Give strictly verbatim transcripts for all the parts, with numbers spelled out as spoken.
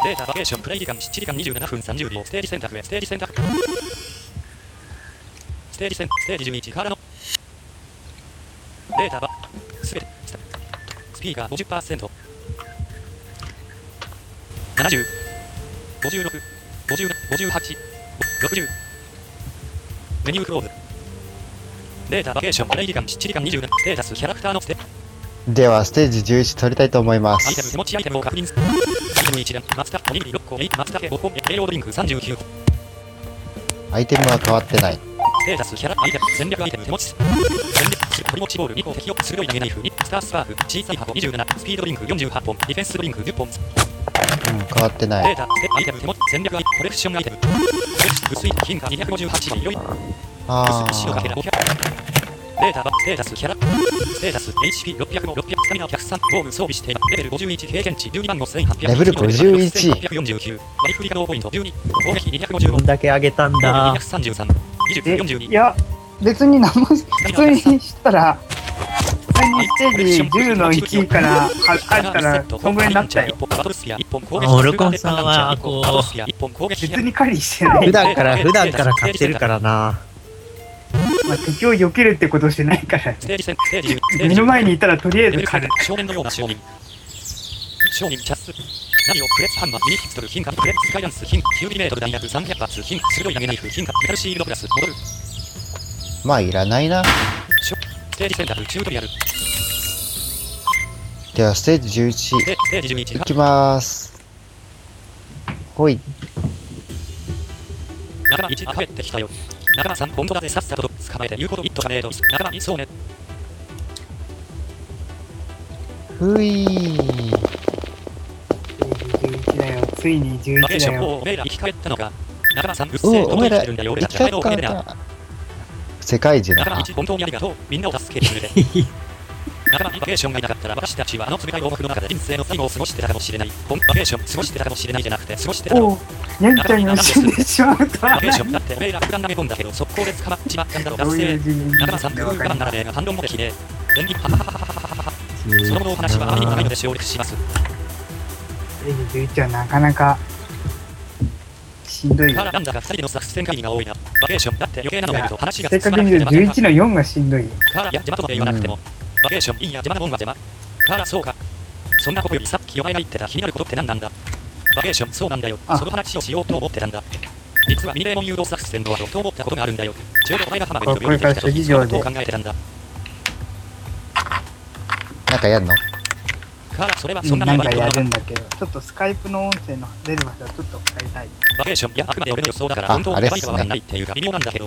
データバケーションプレイ時間しちじかんにじゅうななふんさんじゅうびょう。ステージ選択へ。ステージ選択。ステージ選ステージじゅういちからのデータバすべてスピーカー ごじゅっパーセント。ななじゅう、ごじゅうろく、ごじゅう、ごじゅうはち、ろくじゅう。メニュークローズ。データバケーションプレイ時間しちじかんにじゅうなな。ステータスキャラクターのステではステージじゅういち取りたいと思いまアイテム手す。 持ちアイテムを確認する。アイテムいち連、マツタ、おにぎりろっこ、えいマツタケごこ、栄養ドリンクさんじゅうきゅうこ。 アイテムは変わってない。 ステータスキャラアイテム戦略アイテム手持ち戦略取り持ちボールにこ敵を鋭い投げナイフにスタースパーク小さい箱にじゅうななスピードドリンクよんじゅうはっぽんディフェンスドリンクじゅっぽん。デうん、変わってない。 ータアイテム手持ち戦略アイコレクションアイテム薄い金貨にひゃくごじゅうはち枚よりあ薄い白かけらごひゃく。データステータスキャラステータス エイチピーろっぴゃくご、ろっぴゃくスタミナひゃくさん防具装備しています。レベルごじゅういち経験値じゅうにまんごせんはっぴゃく。 レベルごじゅういち。 ろっぴゃくよんじゅうきゅう割り振り可能ポイントじゅうに攻撃にひゃくごじゅうごどんだけ上げたんだ。 にひゃくさんじゅうさん技術よんじゅうに。 いや、別に何も、普通にしたら、普通にステージじゅうのいちからは入ったら、そんぐらいになったよ。 オルコンさんはこう別に狩りしてない。 普段から普段から買ってるからな。 まあ、敵を避けるってことしてないから、目の前にいたらとりあえず狩る。 少年のような商人商人キャスナビオプレスハンマーミニピストル金貨プレススカイランス金きゅうミリメートル弾薬さんびゃく発金鋭い投げナイフ金貨メタルシールドプラス戻る。 まあいらないな。 ステージ選択チュートリアル。 ではステージじゅういちステージじゅういちいきまーす。ほい。 仲間いち帰ってきたよ。仲間さん本当だぜさっさと捕まえて言うこと一とかねえと仲間いそうね。 ふいー。 じゅういちだよ、ついにじゅういちだよ。 おめえら生き返ったのか。仲間さんうっせおえお前らるんだよ俺生き返たちのおかげでな。 った世界一だな。 仲間いち本当にありがとうみんなを助けてくれて。仲間にバケーションがいなかったら私たちはあの冷たい王国の中で人生の最後を過ごしてたかもしれない。バケーション過ごしてたかもしれないじゃなくて過ごしてたおお、ニャンちゃんが死んでしまうとはバケーションだっておめえら普段投げ込んだけど速攻で捕まっちまったんだろう。 どういう字に仲間さん工夫我慢ならねえが反論もできねえ。連立ははははははは。その後のお話はあまりにも長いので省略します。 ステージじゅういちはなかなかしんどいよ。 からなんだかふたりでの作戦会議が多いな。バケーションだって余計なのがいると話が正確に言うとじゅういちのよんがしんどいよ。 からいや邪魔とまで言わなくても、バケーションいいや邪魔なもんは邪魔。からそうか。そんなことよりさっきお前が言ってた気になることって何なんだ。バケーションそうなんだよ。その話をしようと思ってたんだ。実はミレーモン誘導作戦の後と思ったことがあるんだよ。ちょうどお前が浜辺に飛び降りてきた時そのことを考えてたんだ。 なんかやんの？ からそれはうん、 そんなになんかやるんだけど、ちょっとスカイプの音声の出る場所をちょっと変えたい。 バケーションいやあくまで俺の予想だからあ本当にあれっすねやばいかわかんないっていうか微妙なんだけど。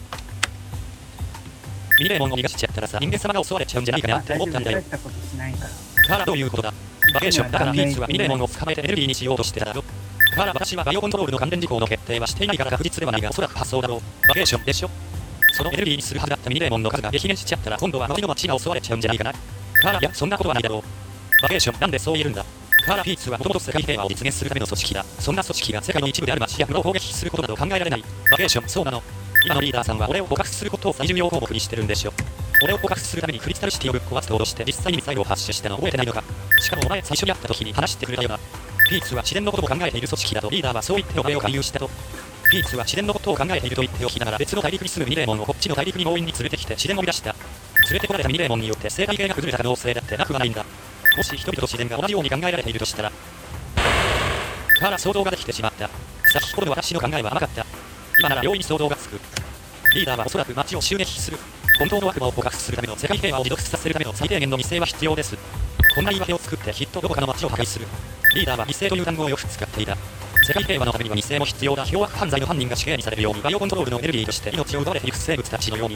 ミレーモンを逃がしちゃったらさ人間様が襲われちゃうんじゃないかなあ、 って大丈夫、 思ったんだよ。 大したことしないから。 からどういうことだ。バケーションだからピーツはミレーモンを捕まえてエネルギーにしようとしてただろ。から私はバイオコントロールの関連事項の決定はしていないから確実ではないがおそらく発想だろう。バケーションでしょ。そのエネルギーにするはずだったミレーモンの数が激減しちゃったら今度は周りの町が襲われちゃうんじゃないかな。からいやそんなことはないだろう。バケーションなんでそう言えるんだ。カーラピーツはもともと世界平和を実現するための組織だ。そんな組織が世界の一部である町や村を攻撃することなど考えられない。バケーションそうなの。今のリーダーさんは俺を捕獲することを最重要項目にしてるんでしょ。俺を捕獲するためにクリスタルシティをぶっ壊すと脅して実際にミサイルを発射したの覚えてないのか。しかもお前最初に会った時に話してくれたよな。ピーツは自然のことを考えている組織だとリーダーはそう言ってお前を勧誘したと。ピーツは自然のことを考えていると言っておきながら別の大陸に住むミレーモンをこっちの大陸に強引に連れてきて自然を乱した。連れてこられたミレーモンによって生態系が崩れた可能性だってなくはないんだ。もし人々と自然が同じように考えられているとしたら。から想像ができてしまった。先ほどの私の考えは甘かった。今なら容易に想像がつく。リーダーはおそらく町を襲撃する。本当の悪魔を捕獲するための世界平和を持続させるための最低限の犠牲は必要です。こんな言い訳を作ってきっとどこかの町を破壊する。リーダーは犠牲という単語をよく使っていた。世界平和のためには犠牲も必要だ。凶悪犯罪の犯人が死刑にされるようにバイオコントロールのエネルギーとして命を奪われていく生物たちのように。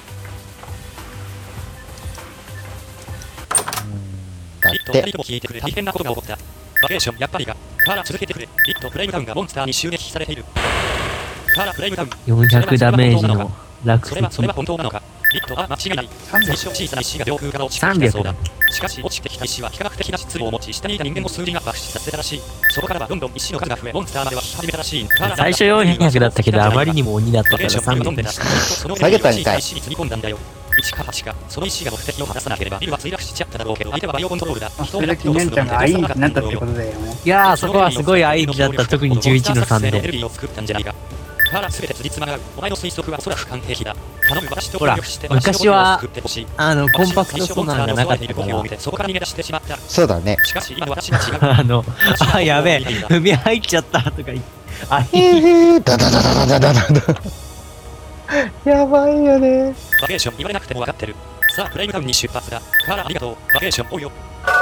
だリット、 って二人とも聞いてくれ。大変なことが起こった。バケーション、やっぱりか。カーラ続けてくれ。リット、フレイムダウンがモンスターに襲撃されている。カーラ、フレイムダウン。 よんひゃくダメージの落それは、それ石。 は本当なのか。リット、あ、間違いない。最初小さな石が上空から落ちてきたそうだ。しかし、落ちてきた石は非科学的な質量を持ち、下にいた人間の数字が爆死させたらしい。そこからはどんどん石の数が増え、モンスターまでは引き始めたらしい。カーラ最初よんひゃくだったけどあまりにも鬼だったからさんびゃくにした。 下げたんかい。いちかはちか、その石が目的を果たさなければビルは墜落ししちゃっただろうけど、相手はバイオコントロールだ。 あそれだけねんちゃんが愛になったってことだよ。 いやー、そこはすごい愛だった。特にじゅういちのさんで。 エネルギーを作ったんじゃないか。から全て辻褄が合う。お前の推測はおそらく完璧だ。頼む、私と協力して昔は私の心を救ってほしい。 あの、コンパクトソナーがなかったか私はら。 そこから逃げ出してしまった。 そうだね。 しかし今の私は違う。 あの、あ、やべえ、踏み入っちゃったとか言って。あ、 えー、ダダダダダダダダ。やばいよね。 バケーション言われなくても分かってる。さあ、プレイムタウンに出発だ。カーラありがとう。バケーション追うよ。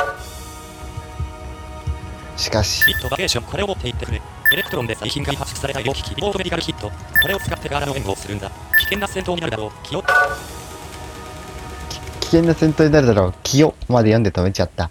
しかし、 ヒットバケーションこれを持って行ってくれ。エレクトロンで最近開発された医療機器、リモートメディカルヒット。これを使ってガーラの援護をするんだ。危険な戦闘になるだろう。気を。 危険な戦闘になるだろう。気をまで読んで止めちゃった。